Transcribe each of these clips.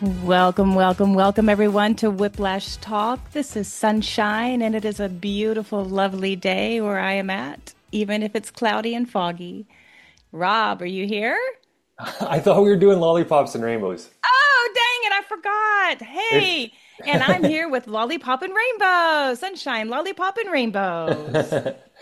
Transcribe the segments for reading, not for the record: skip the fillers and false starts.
Welcome, welcome, welcome everyone to Whiplash Talk. This is Sunshine, and it is a beautiful, lovely day where I am at, even if it's cloudy and foggy. Rob, are you here? I thought we were doing lollipops and rainbows. Oh, dang it, I forgot. It, Hey, and I'm here with Lollipop and Rainbows. Sunshine, Lollipop and Rainbows.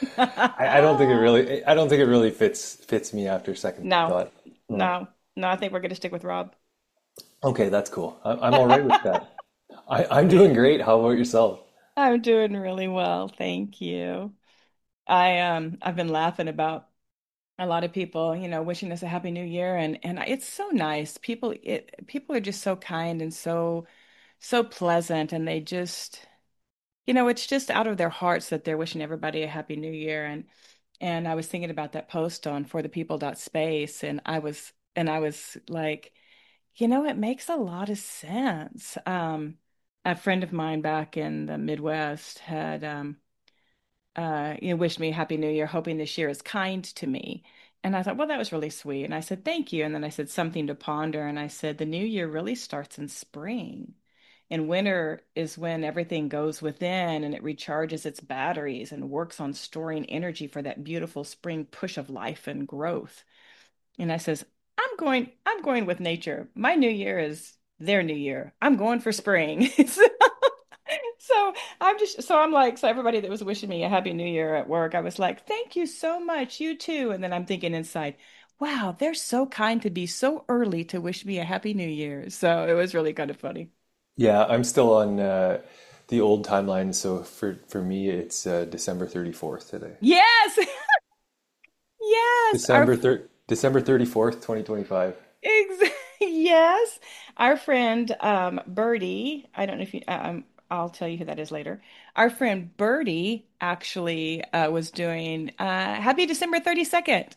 I don't think it really fits me after second No, thought. Hmm. no, no, I think we're going to stick with Rob. Okay, that's cool. I'm all right with that. I'm doing great. How about yourself? I'm doing really well, thank you. I've been laughing about a lot of people, wishing us a happy new year and it's so nice. People are just so kind and so pleasant and they just, it's just out of their hearts that they're wishing everybody a happy new year and I was thinking about that post on for the people dot space and I was like, it makes a lot of sense. A friend of mine back in the Midwest had wished me a happy new year, hoping this year is kind to me. And I thought, well, that was really sweet. And I said, thank you. And then I said something to ponder. And I said, the new year really starts in spring. And winter is when everything goes within and it recharges its batteries and works on storing energy for that beautiful spring push of life and growth. And I says, I'm going with nature. My new year is their new year. I'm going for spring. So I'm like, so everybody that was wishing me a happy new year at work, I was like, thank you so much, you too. And then I'm thinking inside, wow, they're so kind to be so early to wish me a happy new year. So it was really kind of funny. Yeah, I'm still on the old timeline, so for me it's December 34th today. Yes, yes, December 34th, 2025. yes, our friend Birdie. I don't know if you. I'll tell you who that is later. Our friend Birdie actually was doing Happy December 32nd.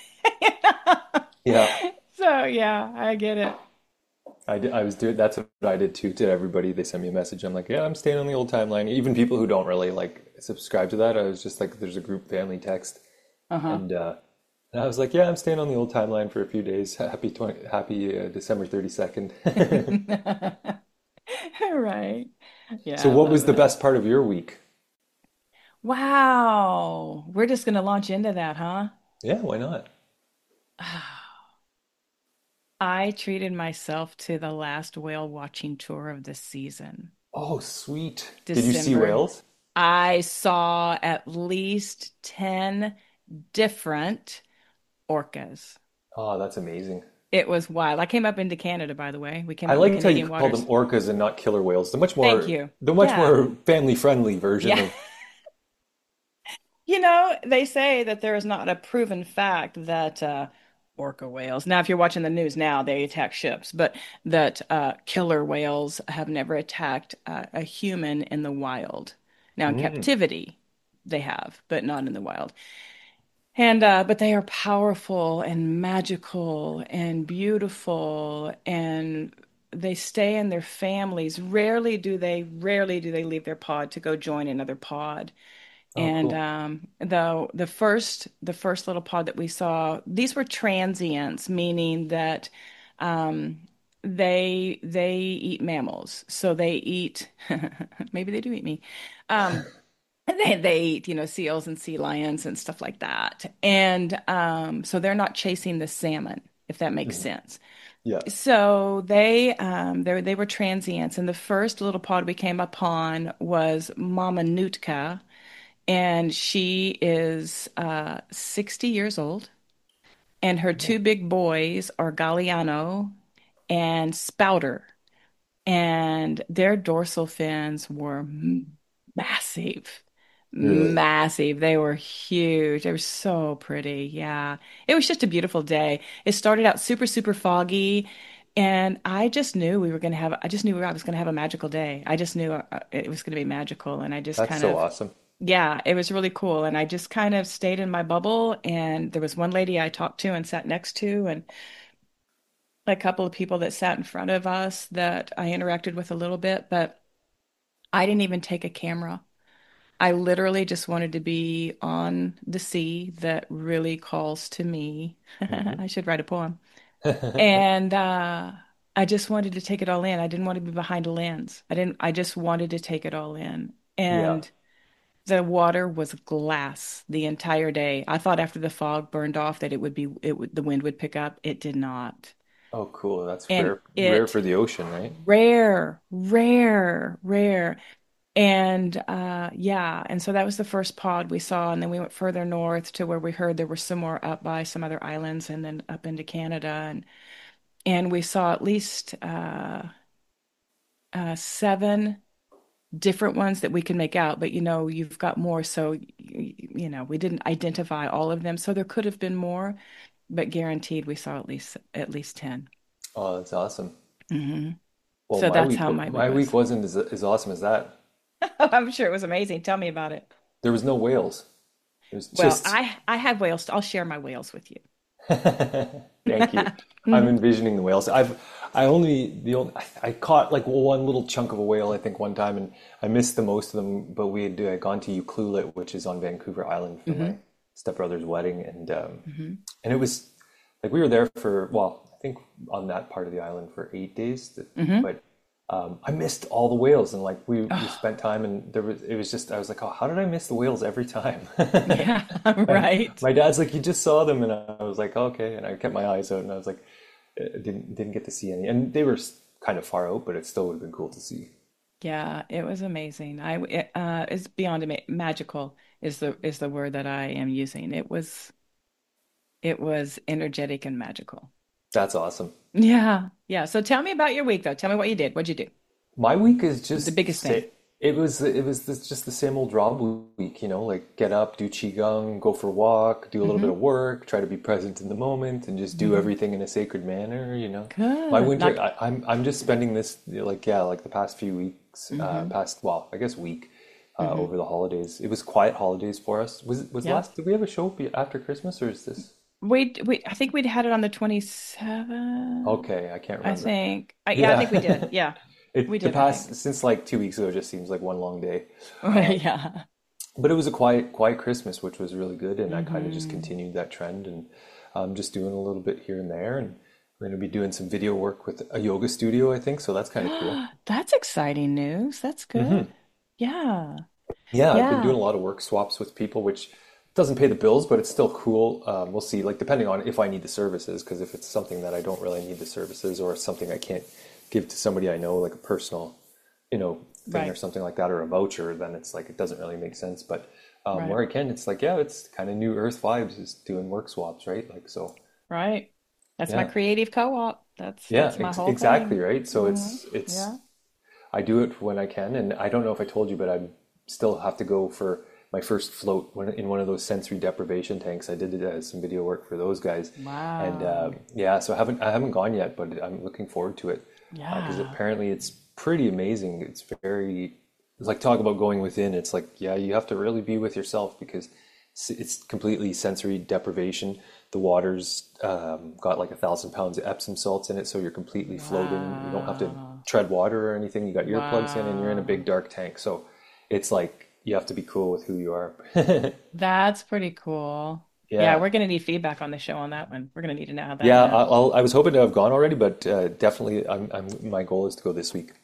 Yeah. So yeah, I get it. I was doing that's what I did too to everybody. They sent me a message. I'm like, yeah, I'm staying on the old timeline. Even people who don't really like subscribe to that, I was just like, there's a group family text, Uh-huh. and I was like, yeah, I'm staying on the old timeline for a few days. Happy December 32nd. Right. So, Yeah, I what was love the it. best part of your week? Wow. We're just gonna launch into that, huh? Yeah, why not? I treated myself to the last whale watching tour of the season. Oh, sweet. Did you see December. whales? I saw at least 10 different orcas. Oh, that's amazing. It was wild. I came up into Canada, by the way. We came I up into liked how you Canadian called them waters. orcas and not killer whales. Thank you. The much Yeah. more family friendly version Yeah. of. They say that there is not a proven fact that orca whales, now, if you're watching the news now, they attack ships, but that killer whales have never attacked a human in the wild. Now, in Mm, captivity, they have, but not in the wild. And but they are powerful and magical and beautiful and they stay in their families. Rarely do they leave their pod to go join another pod. oh, And cool. the first little pod that we saw, these were transients, meaning that um, they eat mammals. So they eat maybe they do eat me. Um, they eat, seals and sea lions and stuff like that. And so they're not chasing the salmon, if that makes Mhm. sense. Yeah. So they were transients, and the first little pod we came upon was Mama Nootka, and she is 60 years old, and her two big boys are Galliano and Spouter, and their dorsal fins were massive. Really? Massive. They were huge. They were so pretty. Yeah. It was just a beautiful day. It started out super, super foggy. And I just knew I was going to have a magical day. I just knew it was going to be magical. And I just That's kind so of, awesome. yeah, it was really cool. And I just kind of stayed in my bubble. And there was one lady I talked to and sat next to, and a couple of people that sat in front of us that I interacted with a little bit, but I didn't even take a camera. I literally just wanted to be on the sea that really calls to me. Hmm. I should write a poem. And I just wanted to take it all in. I didn't want to be behind a lens. I just wanted to take it all in. Yeah. And the water was glass the entire day. I thought after the fog burned off that the wind would pick up. It did not. Oh, cool. That's And rare it for the ocean, right? rare, rare, rare. And yeah, and so that was the first pod we saw, and then we went further north to where we heard there were some more up by some other islands, and then up into Canada, and we saw at least seven different ones that we can make out. But you've got more, so we didn't identify all of them, so there could have been more, but guaranteed we saw at least 10. Oh, that's awesome. Hmm. Well, So that's how my week my week was. wasn't as awesome as that. I'm sure it was amazing. Tell me about it. There was no whales. It was Well, just I have whales. I'll share my whales with you. thank you. I'm envisioning the whales. I caught like one little chunk of a whale I think one time, and I missed the most of them. But we had gone to Ucluelet, which is on Vancouver Island, for my Hmm. stepbrother's wedding, Hmm. and it was like we were there for, well, I think on that part of the island for 8 days, Hmm. but I missed all the whales, and like we Oh, spent time, and it was just, I was like, oh, how did I miss the whales every time? yeah, And right. my dad's like, you just saw them, and I was like, okay, and I kept my eyes out, and I was like, didn't get to see any, and they were kind of far out, but it still would have been cool to see. Yeah, it was amazing. It's beyond magical is the word that I am using. It was energetic and magical. That's awesome. Yeah, yeah. So tell me about your week, though. Tell me what you did. What'd you do? My week is The just biggest thing. just the same old job week, like get up, do qigong, go for a walk, do a little bit Hmm. of work, try to be present in the moment, and just do Hmm. everything in a sacred manner. My Good. winter, Not. I'm just spending this, like, yeah, like the past few weeks, Hmm. well, I guess week, Hmm. over the holidays. It was quiet holidays for us. Yeah. Did we have a show after Christmas, or is this? I think we'd had it on the 27th. Okay, I can't I remember. think. Yeah, I think we did. Yeah. Yeah, we The did, I think. past, since like 2 weeks ago, just seems like one long day. Yeah. But it was a quiet Christmas, which was really good, and I kind of just Hmm. continued that trend, and I'm just doing a little bit here and there, and I'm going to be doing some video work with a yoga studio, I think, so that's kind of cool. That's exciting news. That's good. Yeah. Yeah, I've been doing Yeah. a lot of work swaps with people, which doesn't pay the bills, but it's still cool. We'll see, like depending on if I need the services, because if it's something that I don't really need the services, or something I can't give to somebody I know, like a personal, thing or Right. something like that, or a voucher, then it's like it doesn't really make sense. But Right. where I can, it's like, yeah, it's kind of new Earth vibes, is doing work swaps, right? Like, so Right. That's my yeah, creative co-op. That's yeah, that's my whole exactly, thing. right. So Hmm. it's Yeah. I do it when I can, and I don't know if I told you, but I still have to go for my first float in one of those sensory deprivation tanks. I did some video work for those guys, and Wow. yeah, so I haven't gone yet, but I'm looking forward to it, because Yeah. apparently it's pretty amazing. It's like, talk about going within. It's like, yeah, you have to really be with yourself, because it's completely sensory deprivation. The water's got like 1,000 pounds of Epsom salts in it, so you're completely floating. You don't have to Wow. tread water or anything. You got earplugs in, and you're in a Wow. big dark tank. So it's like you have to be cool with who you are. That's pretty cool. Yeah, Yeah, we're gonna need feedback on the show on that one. We're gonna need to know how that yeah. went. I was hoping to have gone already, but definitely, my goal is to go this week.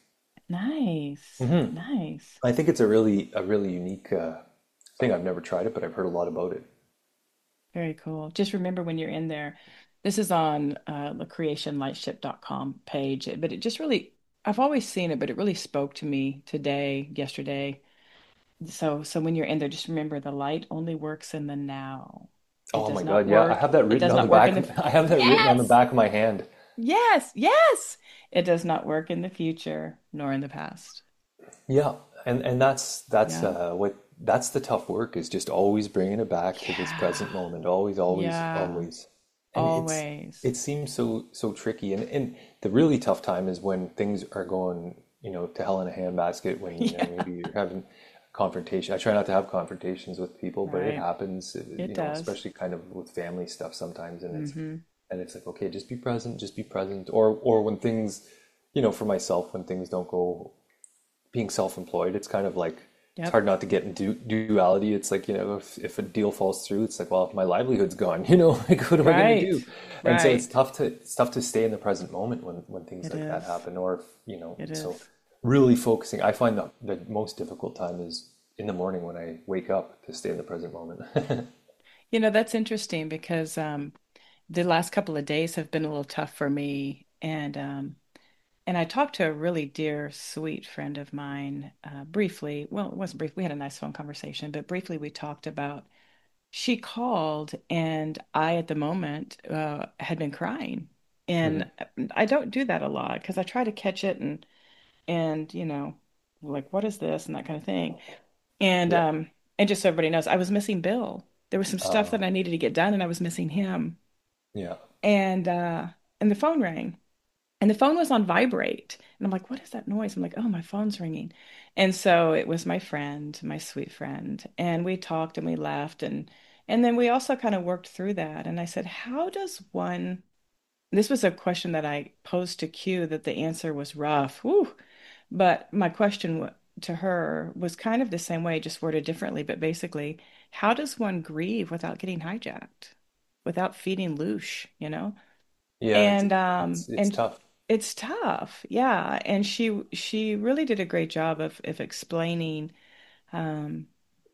Nice. Nice. I think it's a really unique thing. I've never tried it, but I've heard a lot about it. Very cool. Just remember when you're in there, this is on the creationlightship.com page, but it just really, I've always seen it, but it really spoke to me today, yesterday. So when you're in there, just remember the light only works in the now. It Oh my does not God, yeah, I work. have that It written does on the not work back. in the, I have that written on the yes, back of my hand. yes, yes. It does not work in the future nor in the past. Yeah, and that's Yeah. what that's the tough work, is just always bringing it back to this present Yeah. moment, always, always, Yeah. always. And Always. it seems so tricky, and the really tough time is when things are going, to hell in a handbasket, when Yeah. maybe you're having confrontation. I try not to have confrontations with people, but it Right. happens, It does. especially kind of with family stuff sometimes, Hmm. and it's like, okay, just be present, or when things, for myself, when things don't go, being self-employed, it's kind of like it's Yep. hard not to get into duality. It's like, if a deal falls through, it's like, well, if my livelihood's gone, like what am I going to Right. do? And so Right. it's tough to stay in the present moment when things It like that is. happen. Or, It so is. really focusing. I find the most difficult time is in the morning when I wake up to stay in the present moment. That's interesting because the last couple of days have been a little tough for me, and I talked to a really dear, sweet friend of mine briefly. Well, it wasn't brief. We had a nice phone conversation, but briefly we talked about. She called, and I, at the moment, had been crying, Mhm. and I don't do that a lot because I try to catch it and like what is this and that kind of thing. And Yeah. um, and just so everybody knows, I was missing Bill. There was some stuff Uh, that I needed to get done, and I was missing him. yeah. And uh, and the phone rang. And the phone was on vibrate. And I'm like, what is that noise? I'm like, oh, my phone's ringing. And so it was my friend, my sweet friend. And we talked and we laughed and then we also kind of worked through that. And I said, how does one, this was a question that I posed to Q that the answer was rough. Whew. But my question to her was kind of the same way, just worded differently. But basically, how does one grieve without getting hijacked, without feeding louche, you know? Yeah, And it's tough. it's tough. Yeah. And she really did a great job of explaining um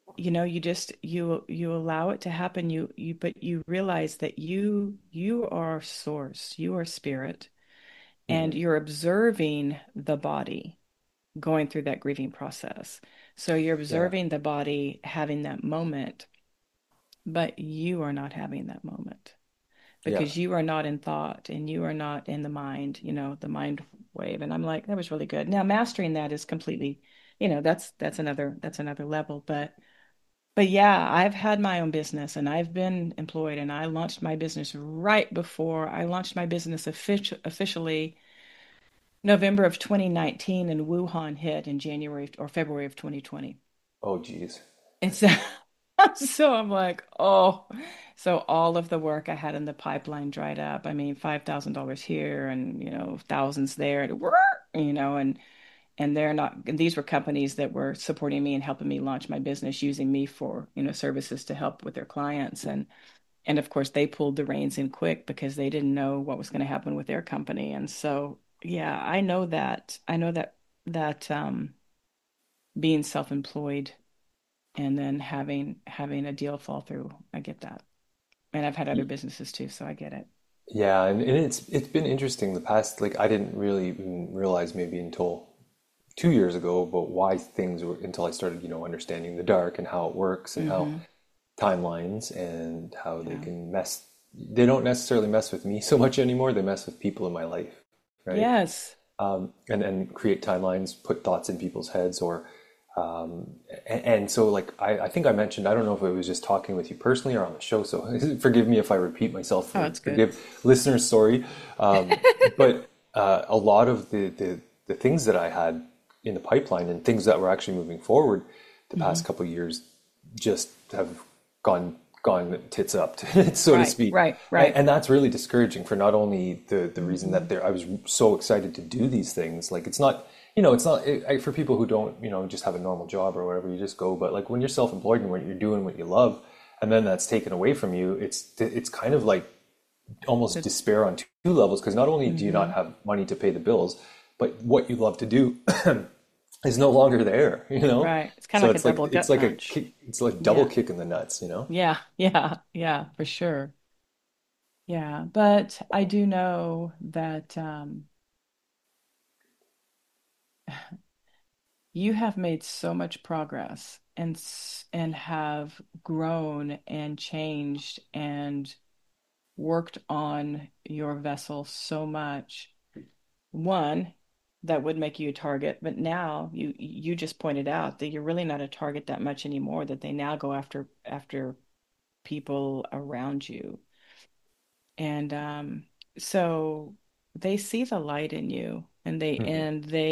you allow it to happen. You but you realize that you are source, you are spirit, and Hmm. you're observing the body going through that grieving process. So you're Yeah. observing the body having that moment, but you are not having that moment, Yeah. because you are not in thought and you are not in the mind, the mind wave. And I'm like, that was really good. Now mastering that is completely, that's another level. But yeah, I've had my own business and I've been employed, and I launched my business right before I launched my business officially November of 2019, and Wuhan hit in January or February of 2020. Oh, geez. And so, so I'm like, oh, so all of the work I had in the pipeline dried up. I mean, $5,000 here and, thousands there, and they're not, and these were companies that were supporting me and helping me launch my business, using me for, services to help with their clients. And of course, they pulled the reins in quick because they didn't know what was going to happen with their company. And so, yeah, I know that being self-employed and then having a deal fall through. I get that. And I've had other businesses too, so I get it. Yeah, and it's been interesting the past, like I didn't really even realize maybe until 2 years ago about why things were until I started, understanding the dark and how it works and how Hmm. timelines and how they Yeah. can they don't necessarily mess with me so much anymore. They mess with people in my life, right? Yes. And create timelines, put thoughts in people's heads, or and so like I think I mentioned, I don't know if it was just talking with you personally or on the show, so forgive me if I repeat myself, Oh, that's good. forgive listeners, sorry. But a lot of the things that I had in the pipeline and things that were actually moving forward the past Hmm. couple of years just have gone tits up, so to Right, speak. right, And, right. and that's really discouraging for not only the reason that Hmm. I was so excited to do these things. Like it's not for people who don't, just have a normal job or whatever, you just go. But like when you're self-employed and when you're doing what you love, and then that's taken away from you, it's kind of like almost The, despair on two levels, because not only do you not hmm have money to pay the bills, but what you love to do is no longer there. Right. It's kind of So like a it's like double it's gut like a punch. kick, it's like double Yeah. kick in the nuts. Yeah. Yeah. Yeah, for sure. Yeah. But I do know that you have made so much progress and have grown and changed and worked on your vessel so much. One, that would make you a target, but now you just pointed out that you're really not a target that much anymore, that they now go after people around you. And so they see the light in you, and Hmm.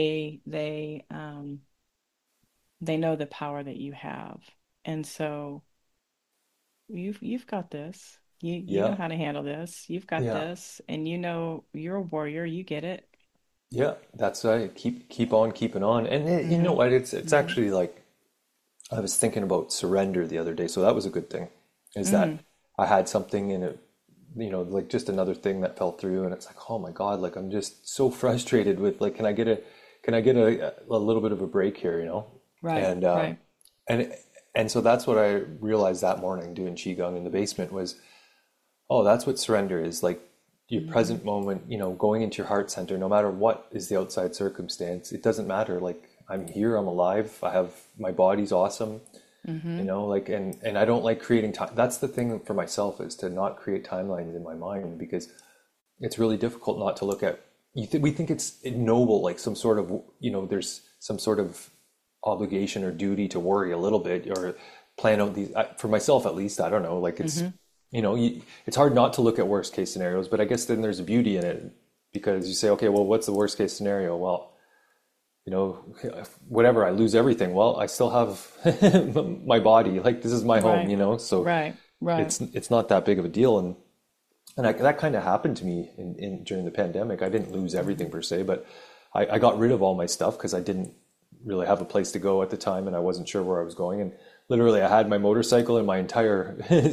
they know the power that you have. And so you've got this. You know Yeah, how to handle this. You've got yeah, this, and you're a warrior. You get it. yeah. That's right. Keep on keeping on, and you know Hmm. what? It's Hmm. actually like I was thinking about surrender the other day, so that was a good thing. Is Mm, that I had something in it, like just another thing that fell through, and it's like, oh my God, like I'm just so frustrated with like, can I get a little bit of a break here, right, And right. and and so that's what I realized that morning doing qigong in the basement was, oh, that's what surrender is like. Your Hmm. present moment, going into your heart center, no matter what is the outside circumstance, it doesn't matter. Like I'm here, I'm alive, I have my body's awesome, Hmm. like and I don't like creating time. That's the thing for myself is to not create timelines in my mind because it's really difficult not to look at we think it's noble, like some sort of there's some sort of obligation or duty to worry a little bit or plan out these for myself at least. I don't know, like it's Hmm. it's hard not to look at worst case scenarios, but I guess then there's a beauty in it because you say, okay, well, what's the worst case scenario? Well, you know, whatever, I lose everything. Well, I still have my body. Like this is my home, Right, so right, right. it's not that big of a deal. And that kind of happened to me during the pandemic. I didn't lose everything Hmm. per se, but I got rid of all my stuff because I didn't really have a place to go at the time, and I wasn't sure where I was going. And literally, I had my motorcycle and my entire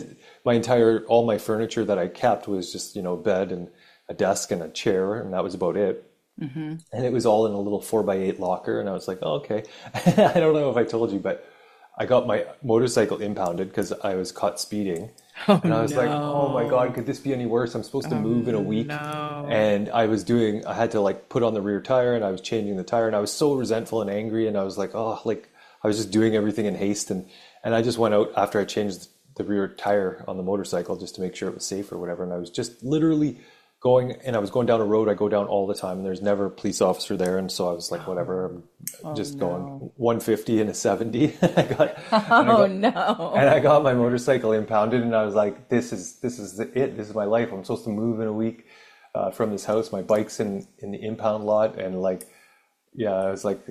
all my furniture that I kept was just bed and a desk and a chair, and that was about it. Hmm. And it was all in a little 4x8 locker, and I was like, oh, okay. I don't know if I told you, but I got my motorcycle impounded because I was caught speeding. Oh And I was like, oh my God, no. could this be any worse? I'm supposed to Oh move in a week. no. And I had to like put on the rear tire and I was changing the tire and I was so resentful and angry. And I was like, oh, like I was just doing everything in haste. And I just went out after I changed the rear tire on the motorcycle just to make sure it was safe or whatever. And I was just literally I was going down a road I go down all the time and there's never a police officer there. And so I was like, whatever, Oh, I'm oh just going no. 150 and a 70. And I Oh got, and no. I got my motorcycle impounded, and I was like, it. This is my life. I'm supposed to move in a week from this house. My bike's in the impound lot, and like, yeah, I was like,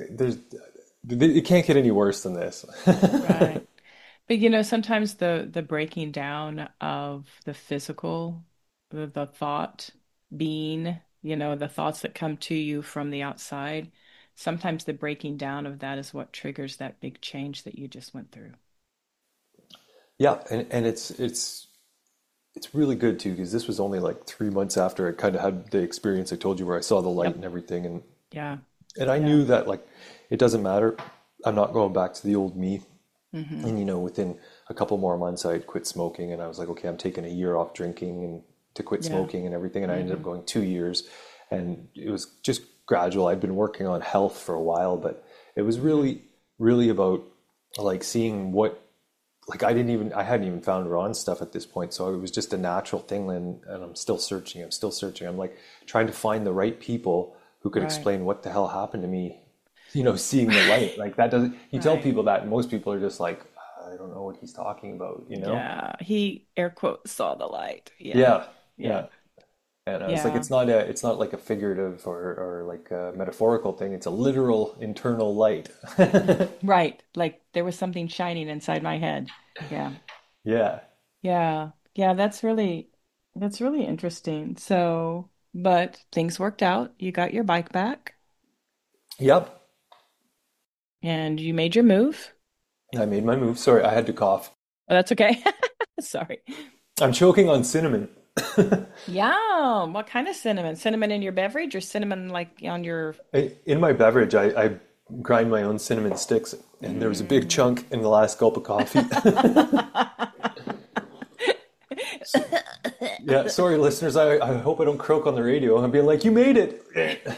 it can't get any worse than this. Right. But sometimes the breaking down of the physical, the thought being, the thoughts that come to you from the outside, sometimes the breaking down of that is what triggers that big change that you just went through. Yeah, and it's really good too because this was only like 3 months after I kind of had the experience I told you where I saw the light Yep. and everything, Yeah. and I Yeah. knew that like it doesn't matter. I'm not going back to the old me. Hmm. And within a couple more months, I had quit smoking, and I was like, okay, I'm taking a year off drinking and to quit Yeah. smoking and everything. And I ended up Hmm. going 2 years, and it was just gradual. I'd been working on health for a while, but it was Hmm. really, really about like seeing what, like I hadn't even found Ron's stuff at this point, so it was just a natural thing. And I'm still searching. I'm still searching. I'm like trying to find the right people who could Right. explain what the hell happened to me. Seeing the light like that doesn't. You tell Right. people that, and most people are just like, I don't know what he's talking about. Yeah. He air quotes saw the light. Yeah. Yeah, Yeah. yeah. And I was like, Yeah. it's not like a figurative or like a metaphorical thing. It's a literal internal light. Right. Like there was something shining inside my head. Yeah. Yeah. Yeah. Yeah, that's really interesting. So, but things worked out. You got your bike back Yep. and you made your move. I made my move. Sorry, I had to cough. Oh, that's okay. Sorry. I'm choking on cinnamon. Yeah. What kind of cinnamon? Cinnamon in your beverage or cinnamon like on your In my beverage, I grind my own cinnamon sticks, and there was a big Mm. chunk in the last gulp of coffee. Yeah, sorry, listeners. I hope I don't croak on the radio. I'm being like, you made it.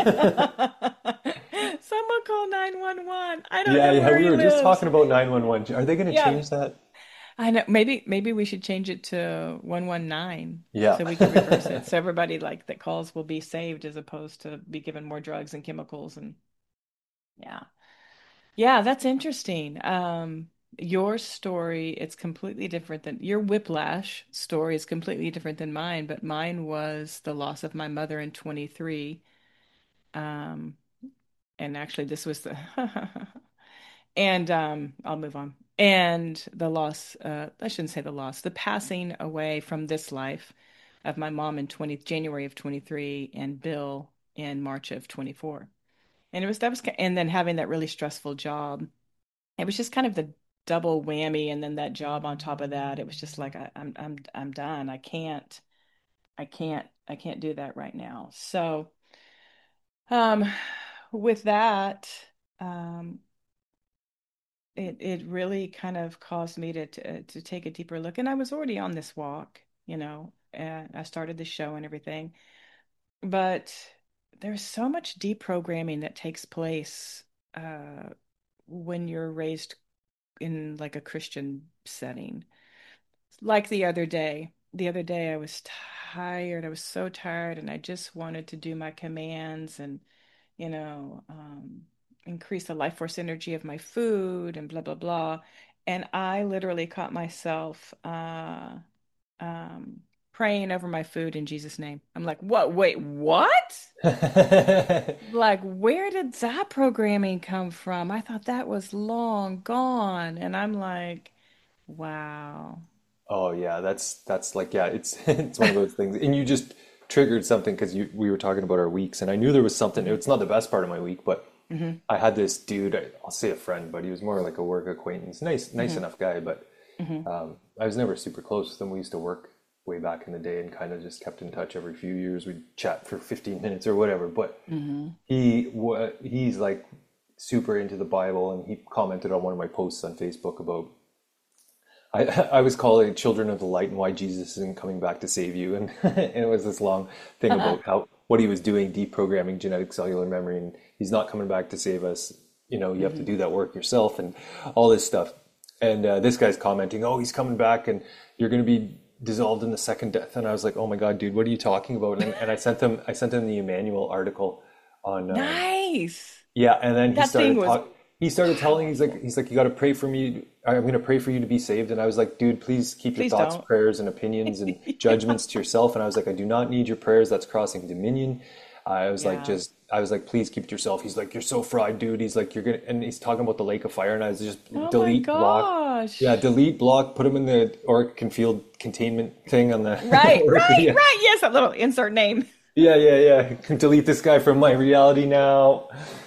Someone call 911. I don't Yeah, know yeah. where We he were just lives. talking about 911. Are they going to Yeah. change that? I know. Maybe we should change it to 119 Yeah. so we can reverse it. So everybody like that calls will be saved as opposed to be given more drugs and chemicals and yeah. Yeah, that's interesting. Your story, it's completely different than your whiplash story is completely different than mine, but mine was the loss of my mother in 23. Um, and actually this was the and I'll move on. And the loss, I shouldn't say the loss, the passing away from this life of my mom in January of 23 and Bill in March of 24. And it was that was and then having that really stressful job it was just kind of the double whammy, and then that job on top of that. It was just like I'm done. I can't do that right now. So um, with that, um, it really kind of caused me to take a deeper look. And I was already on this walk, and I started the show and everything. But there's so much deprogramming that takes place uh, when you're raised in like a Christian setting. Like the other day I was tired. I was so tired, and I just wanted to do my commands and, you know, increase the life force energy of my food and blah, blah, blah. And I literally caught myself um, praying over my food in Jesus' name. I'm like, what? Wait, what? Like, where did that programming come from? I thought that was long gone. And I'm like, wow. Oh yeah, that's like yeah, it's it's one of those things. And you just triggered something because you we were talking about our weeks, and I knew there was something. Hmm. It's not the best part of my week, but Hmm. I had this dude. I'll say a friend, but he was more like a work acquaintance. Nice Hmm. enough guy, but Hmm. I was never super close with him. We used to work way back in the day and kind of just kept in touch every few years. We'd chat for 15 minutes or whatever. But Hmm. he's like super into the Bible, and he commented on one of my posts on Facebook about I was calling Children of the Light and why Jesus isn't coming back to save you. And, and it was this long thing about how what he was doing, deprogramming genetic cellular memory, and he's not coming back to save us. You know, you have to Hmm. do that work yourself and all this stuff. And this guy's commenting, oh, he's coming back and you're going to be dissolved in the second death. And I was like, oh my God, dude, what are you talking about? And I sent him the Emmanuel article on Nice. yeah, and then That thing was he started telling powerful. he's like you got to pray for me. I'm going to pray for you to be saved. And I was like, dude, please keep your Please thoughts, don't. prayers, and opinions and Yeah. judgments to yourself. And I was like, I do not need your prayers. That's crossing dominion. Yeah. I was like, please keep it to yourself. He's like, you're so fried, dude. He's like, you're gonna, and he's talking about the lake of fire. And I was just Oh my delete, block. Yeah, gosh. delete, block, put him in the Oregon field containment thing on the Right, Oregon. right, Yeah, right. Yes, that little insert name. yeah. Delete this guy from my reality now.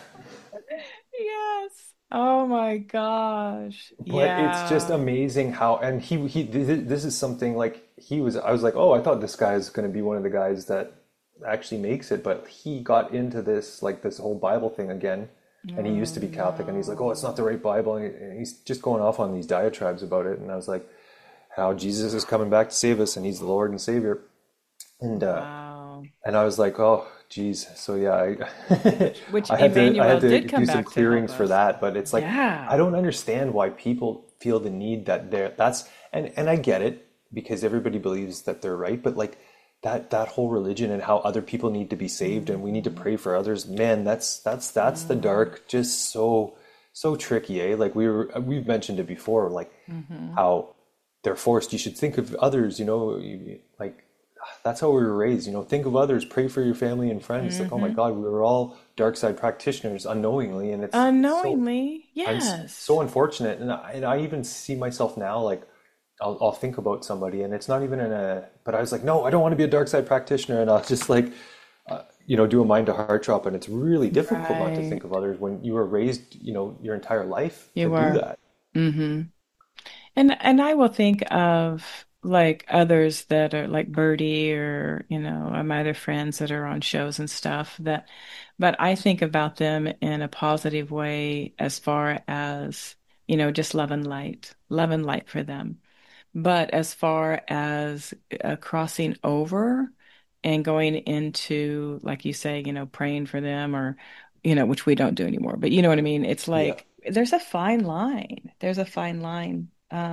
Yes. Oh my gosh. But it's just Yeah. amazing how, and this is something like I was like, oh, I thought this guy is going to be one of the guys that actually makes it, but he got into this, like this whole Bible thing again. And he used Oh to be Catholic, and he's like, oh, it's not the no. right Bible. And he's just going off on these diatribes about it. And I was like, how Jesus is coming back to save us, and he's the Lord and Savior. And Wow. and I was like, oh, geez. So yeah, Which I had Emmanuel to did do come some back to help clearings for us. that. But it's like I Yeah. don't understand why people feel the need that that's and I get it because everybody believes that they're right. But like that whole religion and how other people need to be saved and we need to Hmm. pray for others, man, that's the Hmm. dark, just so tricky, eh? Like we've mentioned it before, like Hmm. how they're forced. You should think of others, like that's how we were raised, think of others, pray for your family and friends. Like, oh my Hmm. God, we were all dark side practitioners unknowingly, and it's so Unknowingly, so yes. unfortunate. And I even see myself now, like I'll think about somebody, and it's not even but I was like, no, I don't want to be a dark side practitioner, and I'll just like, do a mind to heart drop, and it's really difficult not to think Right. of others when you were raised, your entire life to You do are. that. Hmm. And I will think of like others that are like Birdie or, my other friends that are on shows and stuff but I think about them in a positive way as far as, just love and light for them. But as far as crossing over and going into, like you say, praying for them or, which we don't do anymore, but you know what I mean? It's Yeah. like there's a fine line. There's a fine line.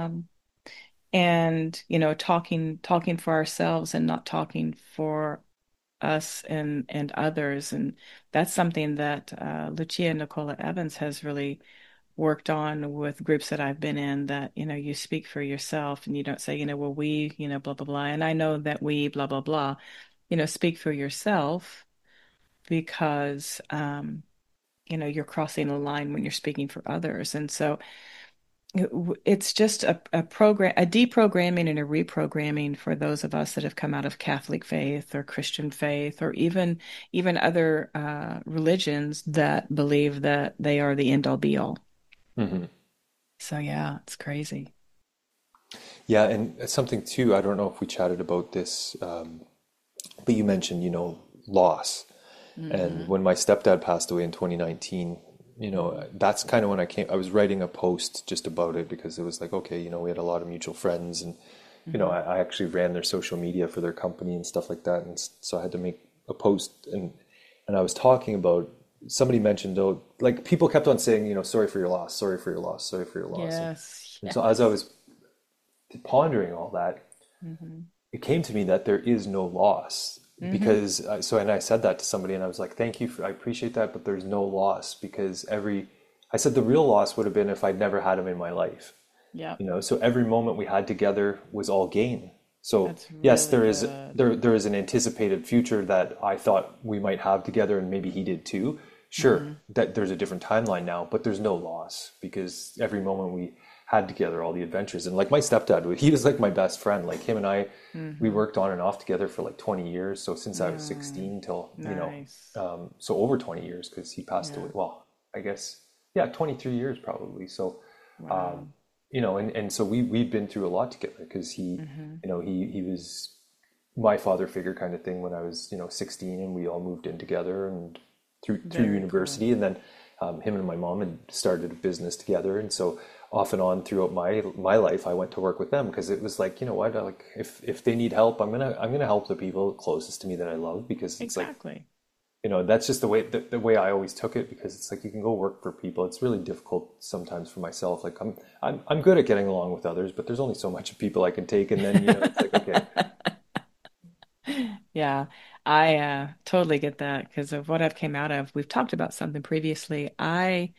And, talking for ourselves and not talking for us and others. And that's something that Lucia Nicola Evans has really worked on with groups that I've been in that, you speak for yourself and you don't say, well, we, blah, blah, blah. And I know that we, blah, blah, blah, speak for yourself because, you're crossing a line when you're speaking for others. And so it's just a deprogramming and a reprogramming for those of us that have come out of Catholic faith or Christian faith or even other religions that believe that they are the end all be all. Hmm. So yeah, it's crazy. Yeah, and something too, I don't know if we chatted about this, but you mentioned, loss. And Hmm. when my stepdad passed away in 2019, Hmm. that's kind of when I was writing a post just about it because it was like, okay, we had a lot of mutual friends and, Hmm. I actually ran their social media for their company and stuff like that. And so I had to make a post and I was talking about, somebody mentioned, oh, like people kept on saying, sorry for your loss, sorry for your loss, sorry for your loss. Yes, And so as I yes. was pondering all that, Hmm. it came to me that there is no loss Hmm. because and I said that to somebody and I was like, thank you I appreciate that, but there's no loss because I said the real loss would have been if I'd never had him in my life, Yep. so every moment we had together was all gain. So That's yes, really good. there is an anticipated future that I thought we might have together and maybe he did too. Sure, Hmm. that there's a different timeline now, but there's no loss because every moment we had together, all the adventures, and like my stepdad, he was like my best friend. Like him and I, we Hmm. worked on and off together for like 20 years. So since I was Mm, 16 till, nice. so over 20 years because he passed away. Yeah. Well, I guess, yeah, 23 years probably. So, Wow. and so we'd been through a lot together because Hmm. he was my father figure kind of thing when I was, 16 and we all moved in together and through Very cool. university. And then him and my mom had started a business together. And so off and on throughout my life, I went to work with them because it was like, what, like if they need help, I'm gonna help the people closest to me that I love because it's like, Exactly. that's just the way I always took it because it's like you can go work for people. It's really difficult sometimes for myself. Like I'm good at getting along with others, but there's only so much of people I can take. And then, it's like, okay, Yeah, I totally get that because of what I've came out of. We've talked about something previously. I,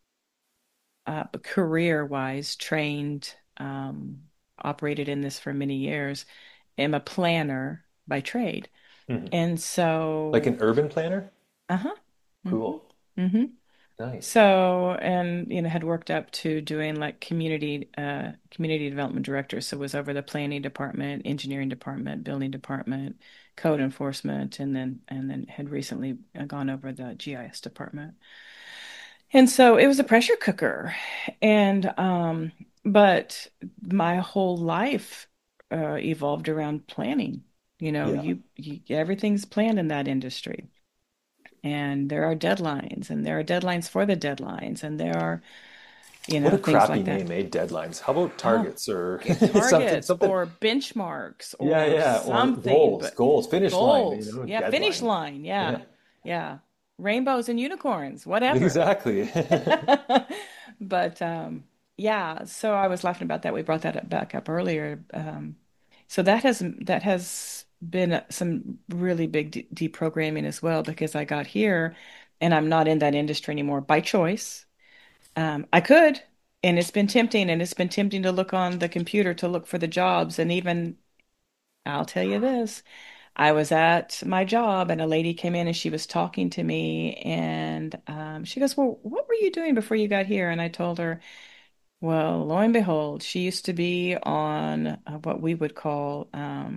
career-wise, trained, operated in this for many years, am a planner by trade. mhm. And Like so, an urban planner. uh-huh. Hmm. Cool. Hmm. Nice. So, and had worked up to doing like community development director. So was over the planning department, engineering department, building department, code enforcement, and then had recently gone over the GIS department. And so it was a pressure cooker. And but my whole life evolved around planning. Yeah. You everything's planned in that industry. And there are deadlines for the deadlines, and there are, What a things crappy like that. name, eh? Deadlines. How about Oh, targets or something, targets something? or benchmarks Yeah, or yeah. Or something, goals, but goals, finish line, goals. Yeah, finish deadline. line. Yeah, Yeah. Yeah. Rainbows and unicorns, whatever. exactly. But yeah, so I was laughing about that. We brought that back up earlier. So that has been some really big deprogramming as well because I got here and I'm not in that industry anymore by choice. I could, and it's been tempting to look on the computer to look for the jobs. And even I'll tell you this, I was at my job and a lady came in and she was talking to me and she goes, "Well, what were you doing before you got here?" And I told her, well, lo and behold, she used to be on what we would call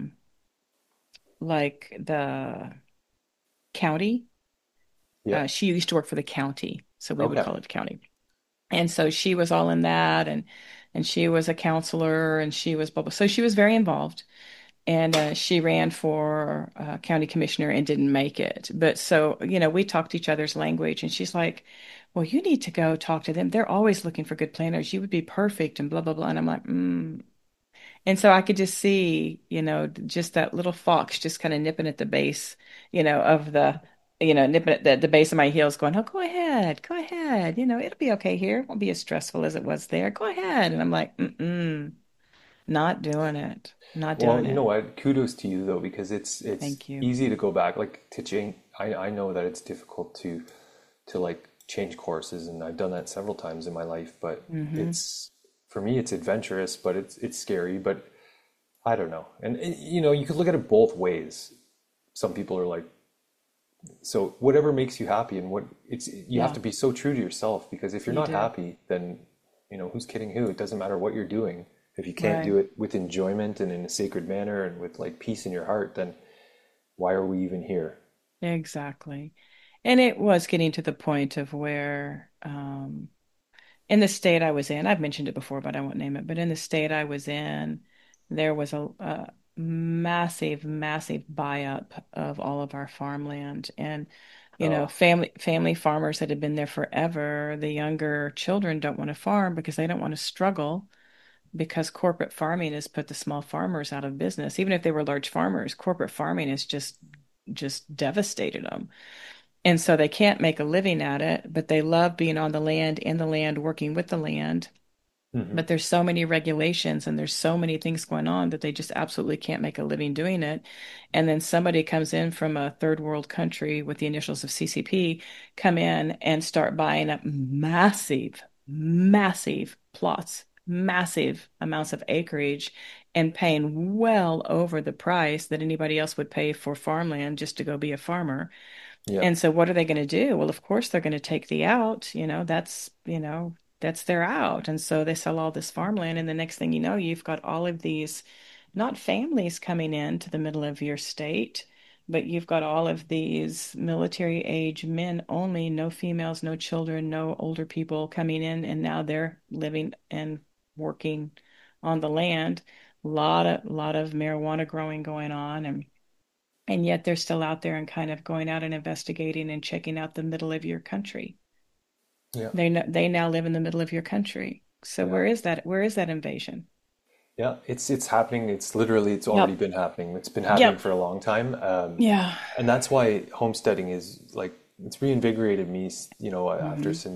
like the county. Yeah. She used to work for the county, so we would Okay. call it county. And so she was all in that, and she was a counselor, and she was blah, blah. So she was very involved, and she ran for county commissioner and didn't make it. But so we talked each other's language, and she's like, "Well, you need to go talk to them. They're always looking for good planners. You would be perfect," and blah blah blah. And I'm like, mm. And so I could just see, just that little fox just kind of nipping at the base, of nipping at the base of my heels, going, "Oh, go ahead. It'll be okay here. It won't be as stressful as it was there. Go ahead." And I'm like, mm-mm, not doing it. Not Well, doing you know it. what? Kudos to you though, because it's Thank you. easy to go back, like to change. I know that it's difficult to like change courses, and I've done that several times in my life. But Hmm. it's for me, it's adventurous, but it's scary. But I don't know, and you could look at it both ways. Some people are like, so whatever makes you happy, and you have Yeah, to be so true to yourself because if you're you not do. happy, then who's kidding who? It doesn't matter what you're doing. If you can't Right. do it with enjoyment and in a sacred manner and with like peace in your heart, then why are we even here? Exactly. And it was getting to the point of where in the state I was in, I've mentioned it before, but I won't name it. But in the state I was in, there was a massive, massive buy up of all of our farmland. And, Oh, family farmers that had been there forever, the younger children don't want to farm because they don't want to struggle because corporate farming has put the small farmers out of business. Even if they were large farmers, corporate farming has just devastated them. And so they can't make a living at it, but they love being on the land, in the land, working with the land. hmm. But there's so many regulations and there's so many things going on that they just absolutely can't make a living doing it. And then somebody comes in from a third world country with the initials of CCP, come in and start buying up massive, massive plots, massive amounts of acreage, and paying well over the price that anybody else would pay for farmland just to go be a farmer. Yeah, And so what are they going to do? Well, of course they're going to take the out, that's their out. And so they sell all this farmland and the next thing you know, you've got all of these not families coming into the middle of your state, but you've got all of these military age men only, no females, no children, no older people coming in and now they're living and working on the land. A lot of marijuana growing going on and yet they're still out there and kind of going out and investigating and checking out the middle of your country. yeah, They now live in the middle of your country. So yeah. where is that invasion? Yeah, it's happening. It's already Yep. been happening. It's been happening Yep. for a long time. Yeah. And that's why homesteading is like it's reinvigorated me, after Hmm.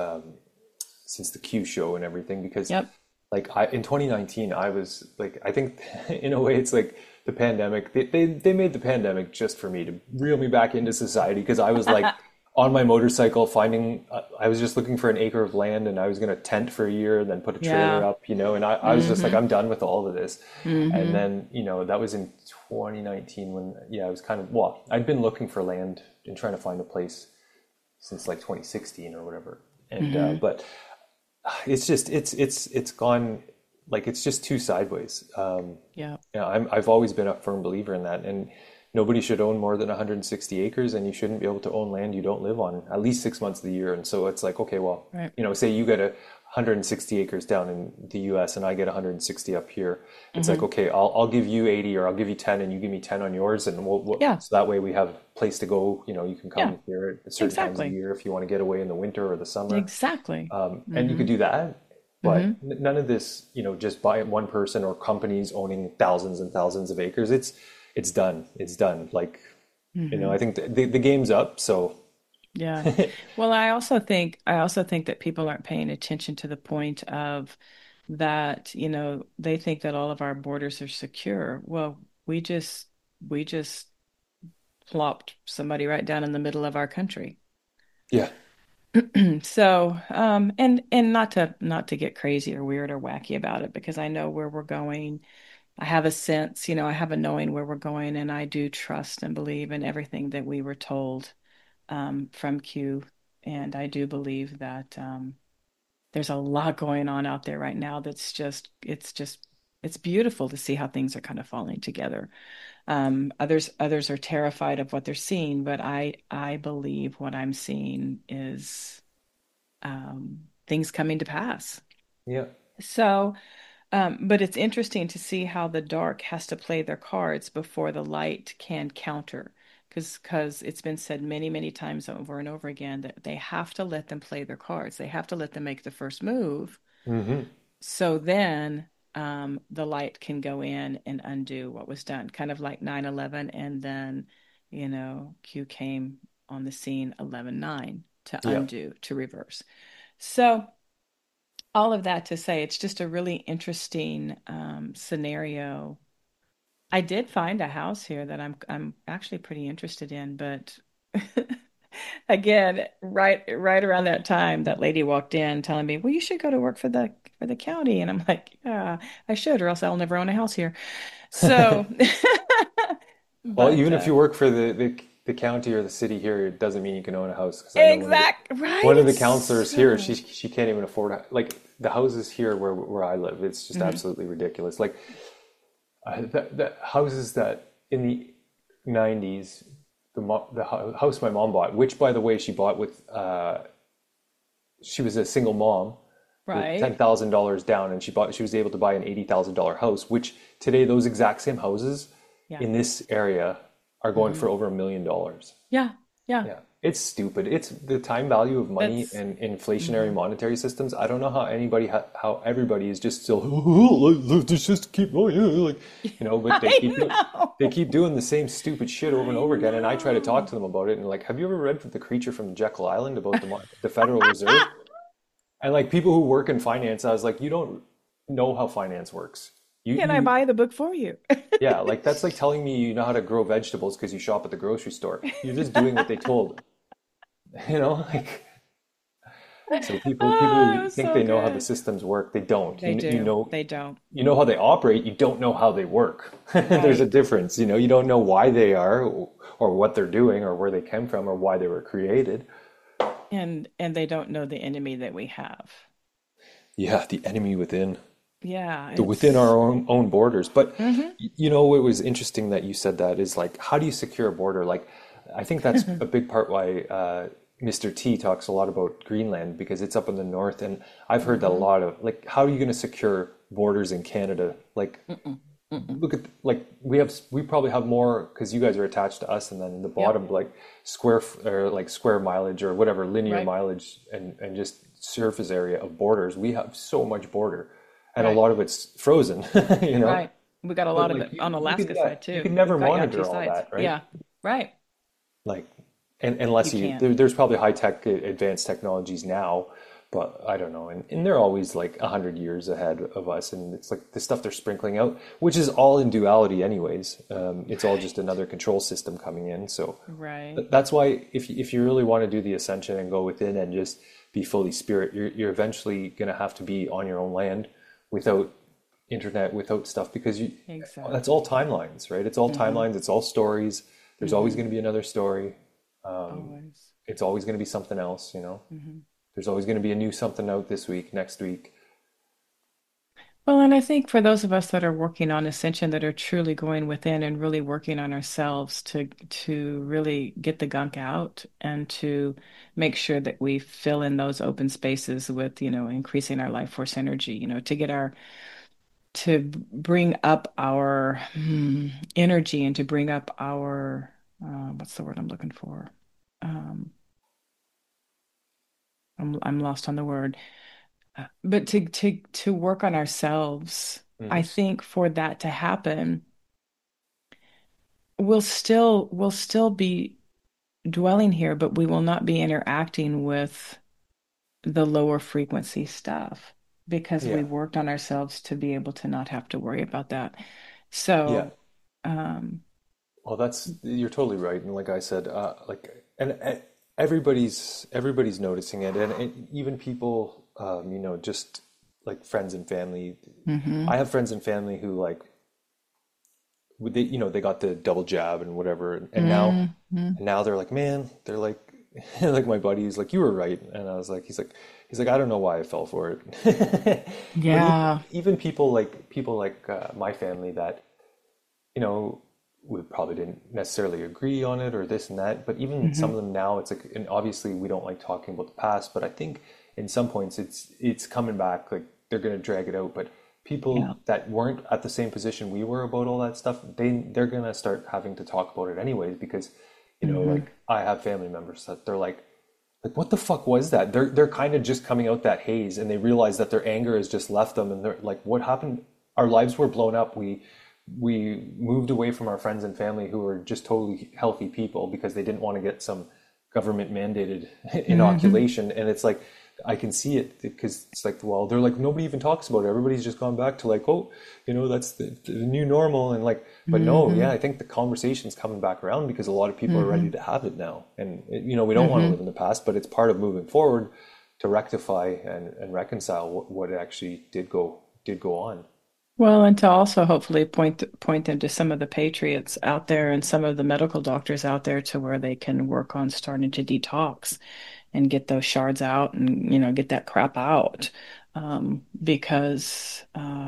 since the Q show and everything because Yep. like I in 2019 I was like I think in a way it's like the pandemic they made the pandemic just for me to reel me back into society because I was like on my motorcycle finding I was just looking for an acre of land and I was going to tent for a year and then put a trailer Yeah. up, and I was just like Hmm. I'm done with all of this. And Hmm. then, that was in 2019 when I was kind of well, I'd been looking for land and trying to find a place since like 2016 or whatever. And Hmm. but it's just it's gone like it's just too sideways. Yep. Yeah, I've always been a firm believer in that, and nobody should own more than 160 acres, and you shouldn't be able to own land you don't live on at least 6 months of the year. And so it's like, okay, well, Right. say you get 160 acres down in the U.S. and I get 160 up here. It's like, Hmm. okay, I'll give you 80 or I'll give you 10, and you give me 10 on yours, and Yeah. so that way we have a place to go. You can Yeah. come here at certain times of the Exactly. year if you want to get away in the winter or the summer. Exactly. And you Hmm. could do that, but Hmm. none of this, just by one person or companies owning thousands and thousands of acres. It's done. It's done. Like, Hmm. I think the game's up. So Yeah. Well, I also think that people aren't paying attention to the point of that, they think that all of our borders are secure. Well, we just plopped somebody right down in the middle of our country. yeah, So, and not to get crazy or weird or wacky about it because I know where we're going. I have a sense, I have a knowing where we're going, and I do trust and believe in everything that we were told from Q. And I do believe that there's a lot going on out there right now it's beautiful to see how things are kind of falling together. Others are terrified of what they're seeing, but I believe what I'm seeing is things coming to pass. yeah, So, but it's interesting to see how the dark has to play their cards before the light can counter. Because it's been said many, many times over and over again that they have to let them play their cards. They have to let them make the first move. hmm, So then the light can go in and undo what was done, kind of like 9/11. And then, Q came on the scene 11/9 to yeah, undo, to reverse. So all of that to say, it's just a really interesting scenario. I did find a house here that I'm actually pretty interested in, but again, right around that time, that lady walked in telling me, "Well, you should go to work for the county," and I'm like, "Yeah, I should, or else I'll never own a house here." So, well, but even if you work for the county or the city here, it doesn't mean you can own a house. Because I know right, one of the it's counselors here, so. she can't even afford like the houses here where I live. It's just Mhm. absolutely ridiculous. Like the houses that in the 90s, the house my mom bought, which by the way she bought with she was a single mom, with Right. $10,000 down, and she was able to buy an $80,000 house, which today those exact same houses Yeah. in this area are going Hmm. for over $1 million. Yeah. Yeah. Yeah, it's stupid. It's the time value of money That's and inflationary hmm monetary systems. I don't know how how everybody is just still let's just keep going like but I they know. keep doing the same stupid shit over and I over again. And I try to talk know. to them about it and like, have you ever read The Creature from Jekyll Island about the Federal Reserve? And like people who work in finance, I was like, you don't know how finance works. Can I You buy the book for you? yeah, like that's like telling me you know how to grow vegetables because you shop at the grocery store. You're just doing what they told. Like so people Oh, it who was think so they know how the good. systems work, they don't. They do. They don't. You know how they operate, you don't know how they work. There's a Right. difference, you don't know why they are or what they're doing or where they came from or why they were created. And they don't know the enemy that we have. Yeah, the enemy within. Yeah, The within our it's own borders. But hmm it was interesting that you said that is like, how do you secure a border? Like, I think that's a big part why Mr. T talks a lot about Greenland because it's up in the north, and I've heard that a hmm lot of like, how are you going to secure borders in Canada? Like, Mm-mm. Mm-mm. look at like we probably have more because you guys are attached to us, and then the Yep. bottom like or like square mileage or whatever linear Right. mileage and just surface area of borders. We have so much border, and a Right. lot of it's frozen, you know. Right. We got a But lot of like it on Alaska side you too. could We've never got you on two monitor all sides. that, right? Yeah. Right. Like, and unless You can't. there's probably high tech advanced technologies now, but I don't know. And they're always like 100 years ahead of us, and it's like the stuff they're sprinkling out, which is all in duality, anyways. It's all just Right. another control system coming in. So Right. that's why if you really want to do the ascension and go within and just be fully spirit, you're eventually going to have to be on your own land without internet, without stuff, because that's all Exactly. timelines, right? It's all Hmm. timelines, it's all stories. There's always Hmm. going to be another story. Always. It's always going to be something else, Hmm. There's always going to be a new something out this week, next week. Well, and I think for those of us that are working on ascension, that are truly going within and really working on ourselves to really get the gunk out and to make sure that we fill in those open spaces with, increasing our life force energy, to bring up our energy and to bring up our what's the word I'm looking for? Um, I'm lost on the word. But to work on ourselves, I Hmm. think for that to happen, we'll still be dwelling here, but we will not be interacting with the lower frequency stuff because we Yeah. worked on ourselves to be able to not have to worry about that. Yeah. So, um, Well, you're totally right. And like I said, everybody's noticing it. And even people, just like friends and family. I mhm, have friends and family who like, they got the double jab and whatever. mhm. And now they're like, man, they're like, like my buddy is like, you were right. And I was like, he's like, I don't know why I fell for it. But Yeah. even people like my family that, you know, we probably didn't necessarily agree on it or this and that. But even some Mhm. of them now, it's like, and obviously we don't like talking about the past, but I think in some points it's coming back. Like they're going to drag it out. But Yeah. people that weren't at the same position we were about all that stuff, they're going to start having to talk about it anyways because, Mhm. like I have family members that they're like what the fuck was that? They're kind of just coming out that haze and they realize that their anger has just left them and they're like, what happened? Our lives were blown up. We moved away from our friends and family who were just totally healthy people because they didn't want to get some government mandated Mhm. inoculation. And it's like, I can see it because it's like, well, they're like, nobody even talks about it. Everybody's just gone back to like, oh, that's the new normal. And like, but no, yeah, Mhm. I think the conversation's coming back around because a lot of people are ready Mhm. to have it now. And, we don't want to live Mhm. in the past, but it's part of moving forward to rectify and reconcile what actually did go on. Well, and to also hopefully point them to some of the patriots out there and some of the medical doctors out there to where they can work on starting to detox and get those shards out and get that crap out. Because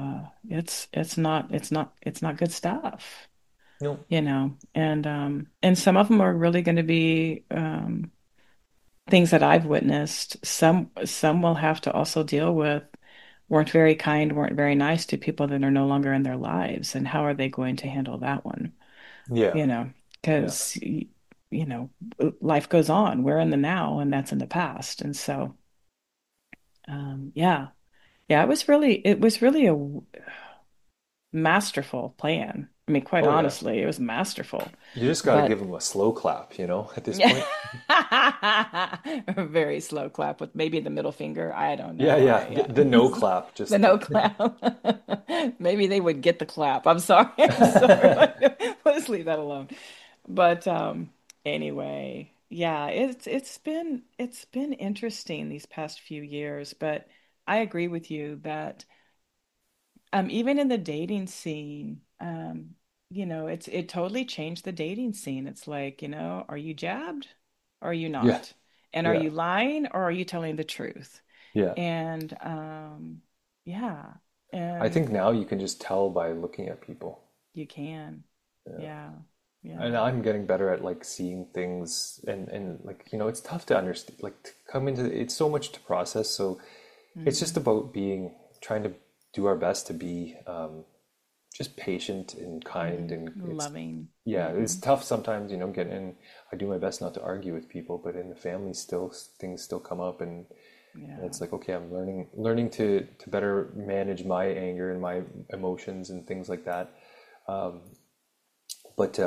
it's not good stuff, No. and some of them are really going to be things that I've witnessed, some will have to also deal with weren't very kind, weren't very nice to people that are no longer in their lives, and how are they going to handle that one? Yeah, You know, yeah. because you know, life goes on. We're in the now, and that's in the past, and so yeah, yeah, it was really a masterful plan. I mean, quite Oh yeah. honestly, it was masterful, You just got to but give them a slow clap, at this yeah. point. A very slow clap with maybe the middle finger. I don't Yeah, know. yeah. The no clap, The just no clap. Maybe they would get the clap. I'm sorry. I'm sorry. Let's leave that alone. But anyway, yeah, it's been interesting these past few years, but I agree with you that even in the dating scene, it totally changed the dating scene. It's like, are you jabbed or are you yeah, not? And are yeah, you lying or are you telling the truth? yeah. And yeah, I and think now you can just tell by looking at people. you can. Yeah. Yeah. Yeah. And I'm getting better at like seeing things and like, it's tough to understand, like to come into it's so much to process. So it's just Hmm. about trying to do our best to be just patient and kind. Hmm. And Loving. yeah, Yeah. it's tough sometimes, getting in. I do my best not to argue with people, but in the family, still things still come up, and Yeah. it's like, okay, I'm learning to better manage my anger and my emotions and things like that. But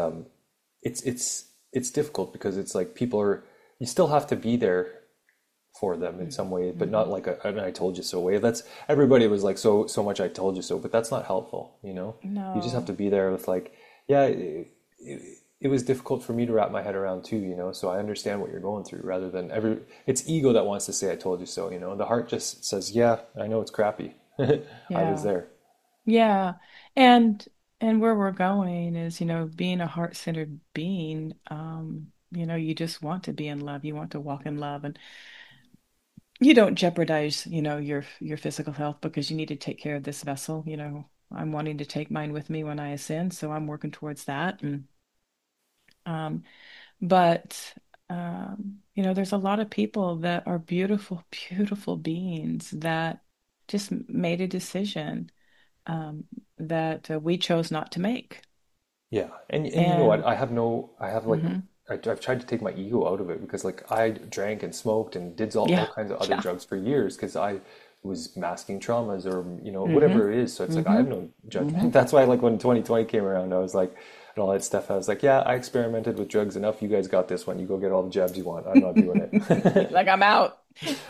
it's difficult because it's like you still have to be there for them in some way, but Mm-hmm. not like an I told you so way. That's everybody was like so much I told you so, but that's not helpful. You just have No. to be there with like, yeah, it was difficult for me to wrap my head around too. So I understand what you're going through rather than it's ego that wants to say I told you so. The heart just says, yeah, I know it's crappy. I was Yeah. there. Yeah. And where we're going is, being a heart-centered being, you just want to be in love. You want to walk in love and you don't jeopardize, your physical health because you need to take care of this vessel. I'm wanting to take mine with me when I ascend, so I'm working towards that. And um, but there's a lot of people that are beautiful, beautiful beings that just made a decision um, that we chose not to make. Yeah, and you know what? And I have like, mhm, I've tried to take my ego out of it because like I drank and smoked and did all yeah, kinds of other yeah, drugs for years because I was masking traumas or hmm whatever it is. So it's like I hmm have no hmm judgment. That's why like when 2020 came around, I was like, and all that stuff. I was like, yeah, I experimented with drugs enough. You guys got this one. You go get all the jabs you want. I'm not doing it. like I'm out.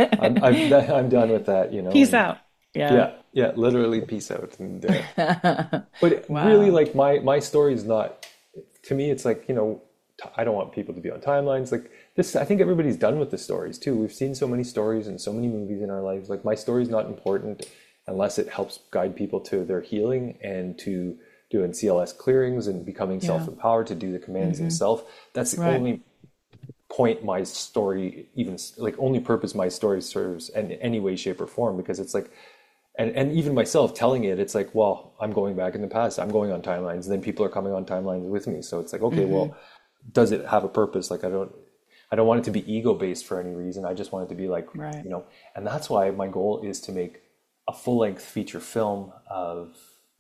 I'm done with that. Peace And out. Yeah. yeah, yeah, literally peace out. And but really, Wow. like my story is not. To me, it's like I don't want people to be on timelines like this. I think everybody's done with the stories too. We've seen so many stories and so many movies in our lives. Like my story's not important unless it helps guide people to their healing and to doing CLS clearings and becoming Yeah. self-empowered to do the commands Hmm. themselves. That's the Right. only point my story even like only purpose my story serves in any way, shape, or form because it's like and even myself telling it, it's like, well, I'm going back in the past. I'm going on timelines, and then people are coming on timelines with me. So it's like, okay, Hmm. well, does it have a purpose? Like, I don't want it to be ego based for any reason. I just want it to be like, Right. and that's why my goal is to make a full length feature film of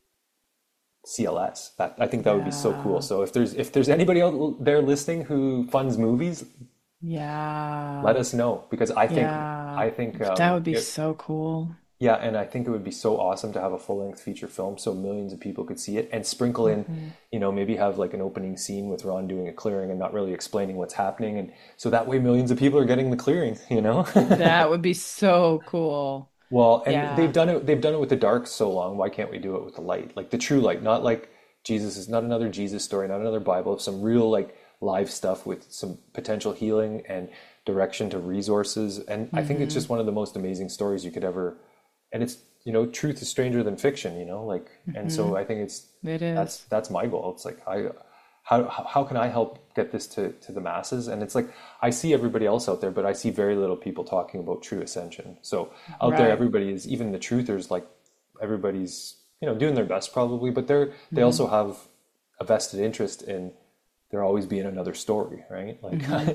CLS. That I think that would be so cool. Yeah. So if there's anybody out there listening who funds movies, let Yeah. us know because I think Yeah. I think That would be so cool. yeah, and I think it would be so awesome to have a full-length feature film so millions of people could see it and sprinkle in, Hmm. maybe have like an opening scene with Ron doing a clearing and not really explaining what's happening. And so that way millions of people are getting the clearing. That would be so cool. Well, and Yeah. they've done it with the dark so long. Why can't we do it with the light? Like the true light, not like Jesus is not another Jesus story, not another Bible, some real like live stuff with some potential healing and direction to resources. And I think it's Hmm. just one of the most amazing stories you could ever and it's truth is stranger than fiction. Like and Hmm. so I think it's It that's is. that's my goal. It's like how can I help get this to the masses? And it's like I see everybody else out there, but I see very little people talking about true ascension. So out there, Right. everybody is even the truthers. Like everybody's doing their best probably, but they Hmm. also have a vested interest in there always being another story, right? Like Hmm.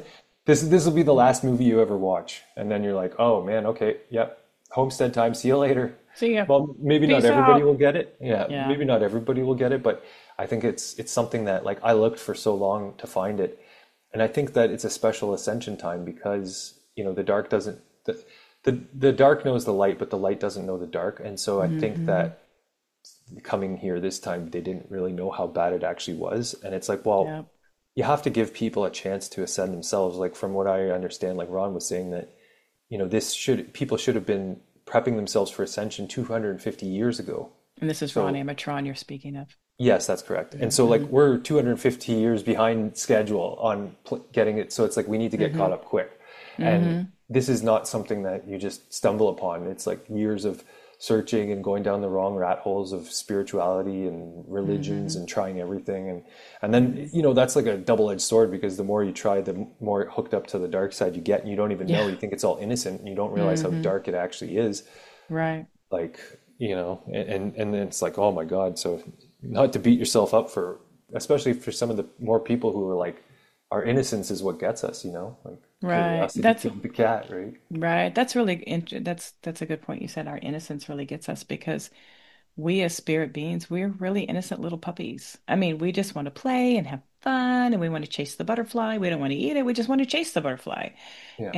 this will be the last movie you ever watch, and then you're like, oh man, okay, yep, homestead time. See you later. See ya. Well, maybe not Peace everybody out. will get it. Yeah, Yeah. maybe not everybody will get it, but I think it's something that like I looked for so long to find it, and I think that it's a special ascension time because the dark doesn't the dark knows the light, but the light doesn't know the dark, and so I think Hmm. that coming here this time, they didn't really know how bad it actually was, and it's like, well, Yep. you have to give people a chance to ascend themselves. Like from what I understand, like Ron was saying that this should people should have been prepping themselves for ascension 250 years ago. And this is Ron So Amatron you're speaking of. yes, that's correct. And so like Hmm. we're 250 years behind schedule on getting it. So it's like we need to get caught Hmm. up quick. And Hmm. this is not something that you just stumble upon. It's like years of searching and going down the wrong rat holes of spirituality and religions Hmm. and trying everything. And then, that's like a double-edged sword because the more you try, the more hooked up to the dark side you get, and you don't even know. Yeah. You think it's all innocent and you don't realize how Hmm. dark it actually is. Right. Like, and then it's like, oh my God. So not to beat yourself up for, especially for some of the more people who are like, our innocence is what gets us, like Right. curiosity killed the cat, right? Right. That's really that's a good point. You said our innocence really gets us because we as spirit beings, we're really innocent little puppies. I mean, we just want to play and have fun and we want to chase the butterfly. We don't want to eat it. We just want to chase the butterfly. Yeah.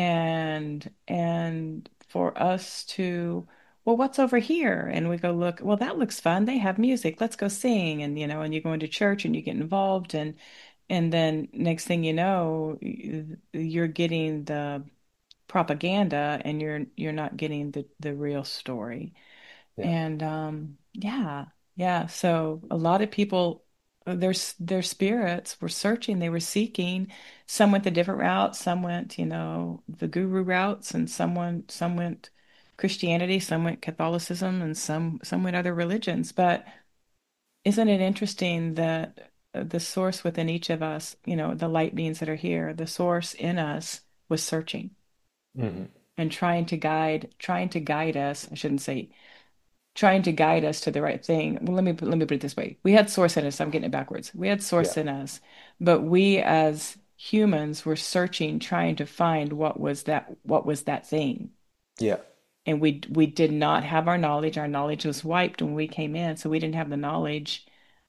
And for us to, well, what's over here? And we go look, well, that looks fun. They have music. Let's go sing. And and you go into church and you get involved and then next thing you know, you're getting the propaganda and you're not getting the real story. Yeah. And yeah, yeah. So a lot of people, their spirits were searching, they were seeking. Some went the different route, some went, the guru routes, and some went Christianity, some went Catholicism, and some went other religions. But isn't it interesting that the source within each of us, the light beings that are here, the source in us was searching Hmm. and trying to guide us. I shouldn't say trying to guide us to the right thing. Well, let me put it this way. We had source in us. I'm getting it backwards. We had Yeah. source in us, but we as humans were searching, trying to find what was that thing. Yeah. And we did not have our knowledge. Our knowledge was wiped when we came in, so we didn't have the knowledge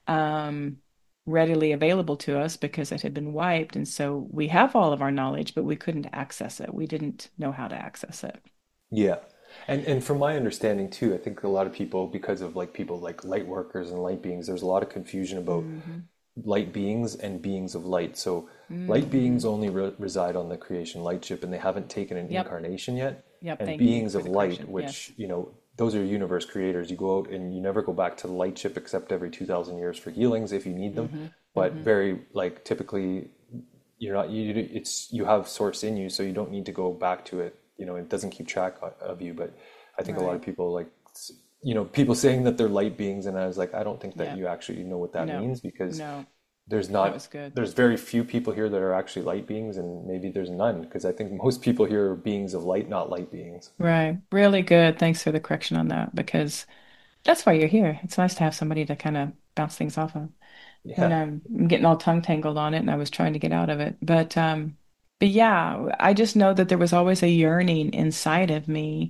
um, readily available to us because it had been wiped. And so we have all of our knowledge, but we couldn't access it. We didn't know how to access it. Yeah. And from my understanding too, I think a lot of people, because of like people like light workers and light beings, there's a lot of confusion about Hmm. light beings and beings of light. So light beings Hmm. only reside on the creation light ship and they haven't taken an Yep. incarnation yet. Yep. And Thank you beings for of the light, correction. Yes. which, those are universe creators. You go out and you never go back to the light ship except every 2,000 years for healings if you need them. Hmm. But Hmm. very like typically you're not you have source in you, so you don't need to go back to it. It doesn't keep track of you. But I think a lot Right. of people like people saying that they're light beings, and I was like, I don't think that Yeah. you actually know what that No. means because No. there's That not was good. there's very few people here that are actually light beings, and maybe there's none because I think most people here are beings of light, not light beings. Right. Really good. Thanks for the correction on that because that's why you're here. It's nice to have somebody to kind of bounce things off of when Yeah. I'm getting all tongue tangled on it and I was trying to get out of it. But yeah, I just know that there was always a yearning inside of me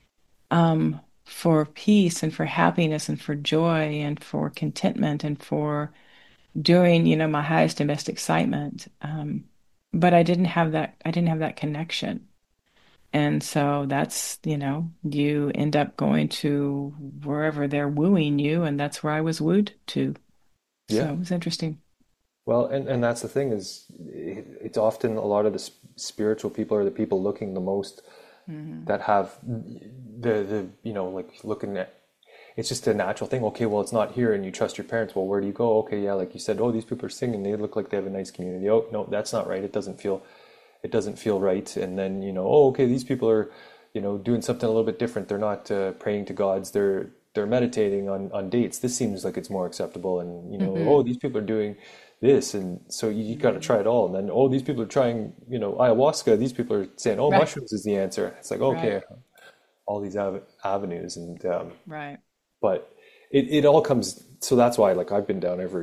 for peace and for happiness and for joy and for contentment and for doing, my highest and best excitement. But I didn't have that connection. And so that's, you end up going to wherever they're wooing you, and that's where I was wooed to. Yeah. So it was interesting. Well, and that's the thing is it's often a lot of the spiritual people are the people looking the most Hmm. that have the like looking at it's just a natural thing. Okay, well, it's not here, and you trust your parents. Well, where do you go? Okay, yeah, like you said, oh, these people are singing. They look like they have a nice community. Oh, no, that's not right. It doesn't feel right. And then oh, okay, these people are doing something a little bit different. They're not praying to gods. They're meditating on dates. This seems like it's more acceptable. And oh, Hmm. these people are doing this, and so you got to Hmm. try it all. And then oh, these people are trying ayahuasca. These people are saying oh, Right, mushrooms is the answer. It's like right, okay, all these avenues and right. but it all comes so that's why like I've been down every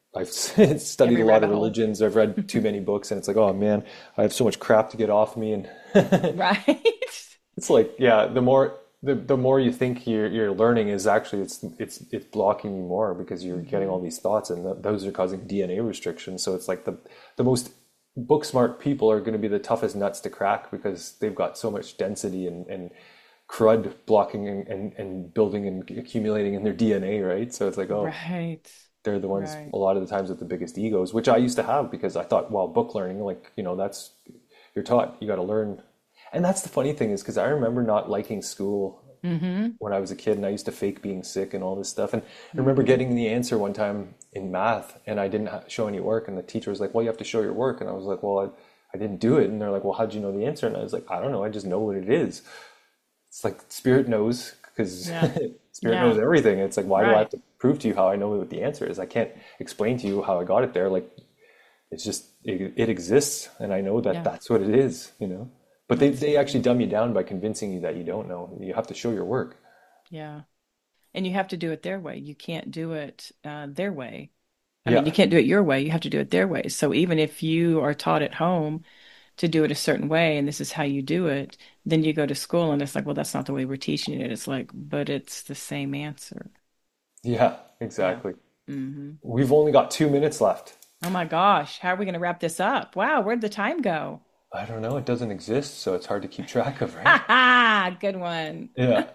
I've studied Every a lot of rabbit hole. religions. I've read too many books, and it's like, oh man, I have so much crap to get off me. And Right. it's like, yeah, the more you think you're learning is actually it's blocking you more because you're getting all Hmm. these thoughts, and those are causing DNA restrictions. So it's like the most book smart people are going to be the toughest nuts to crack because they've got so much density and crud blocking and building and accumulating in their DNA, right? So it's like, oh, Right. they're the ones Right. a lot of the times with the biggest egos, which I used to have because I thought, well, book learning, like, that's you're taught, you got to learn. And that's the funny thing is because I remember not liking school Hmm. when I was a kid and I used to fake being sick and all this stuff. And I remember Hmm. getting the answer one time in math and I didn't show any work. And the teacher was like, well, you have to show your work. And I was like, well, I didn't do it. And they're like, well, how'd you know the answer? And I was like, I don't know. I just know what it is. It's like spirit knows because Yeah. spirit knows Yeah. everything. It's like, why do I have Right. to prove to you how I know what the answer is? I can't explain to you how I got it there. Like, it's just, it exists. And I know that Yeah. that's what it is. But they actually Absolutely. dumb you down by convincing you that you don't know. You have to show your work. Yeah. And you have to do it their way. You can't do it their way. I mean, you Yeah. can't do it your way. You have to do it their way. So even if you are taught at home to do it a certain way and this is how you do it, then you go to school and it's like, well, that's not the way we're teaching it. It's like, but it's the same answer. Yeah, Yeah. exactly. Hmm. We've only got 2 minutes left. Oh my gosh, how are we going to wrap this up? Wow, where'd the time go? I don't know. It doesn't exist, so it's hard to keep track of, right? Ha ha, good one. Yeah.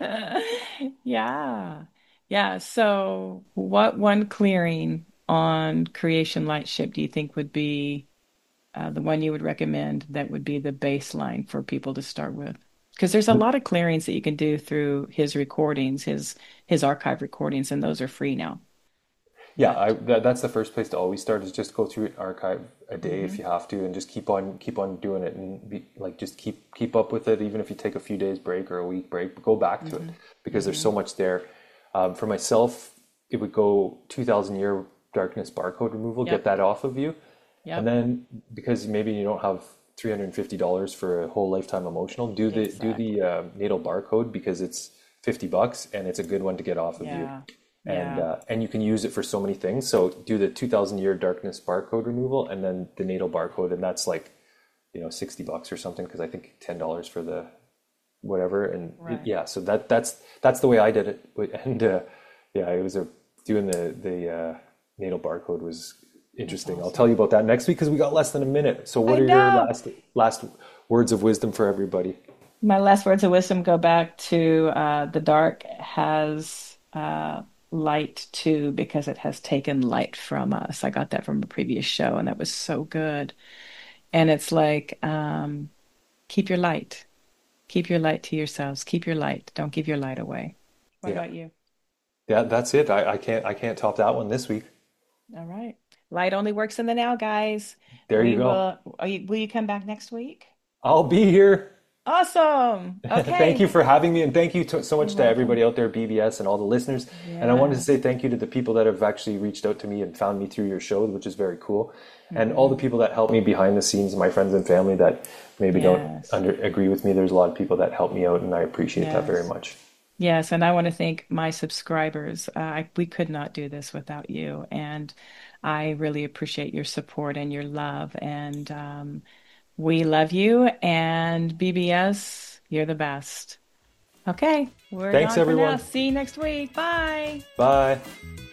Yeah. Yeah. So, what one clearing on Creation Lightship do you think would be the one you would recommend that would be the baseline for people to start with? Because there's a lot of clearings that you can do through his recordings, his archive recordings, and those are free now. Yeah, But that's the first place to always start is just go through an archive a day if mhm, you have to, and just keep on doing it, and be like just keep up with it. Even if you take a few days break or a week break, go back to it mhm, because there's so mhm. much there. For myself, it would go 2,000 year darkness barcode removal, get Yep, that off of you, and yep, then because maybe you don't have $350 for a whole lifetime emotional, do the exactly. natal barcode because it's $50 and it's a good one to get off of you Yeah, and yeah, you can use it for so many things. So do the 2,000 year darkness barcode removal, and then the natal barcode, and that's like $60 or something because I think $10 for the whatever. And right. yeah, so that's the way I did it. And yeah, it was a doing the natal barcode was That's interesting. I'll tell awesome. you about that next week because we got less than a minute. So what I are your know. last words of wisdom for everybody? My last words of wisdom go back to the dark has light too because it has taken light from us. I got that from a previous show, and that was so good. And it's like, keep your light. Keep your light to yourselves. Keep your light. Don't give your light away. What Yeah, about you? yeah, that's it. I can't top that one this week. All right. Light only works in the now, guys. There you We go. will. Will you come back next week? I'll be here. Awesome. Thank you Okay. for having me, and thank you so You're much to everybody welcome. out there, BBS, and all the listeners. And I wanted to say Yes. thank you to the people that have actually reached out to me and found me through your show, which is very cool. And all the Hmm. people that help me behind the scenes, my friends and family that maybe don't Yes. agree with me. There's a lot of people that help me out, and I appreciate that very Yes. much. Yes, and I want to thank my subscribers. We could not do this without you, and I really appreciate your support and your love. And we love you. And BBS, you're the best. Okay, we're Thanks, gone for now. everyone. See you next week. Bye. Bye.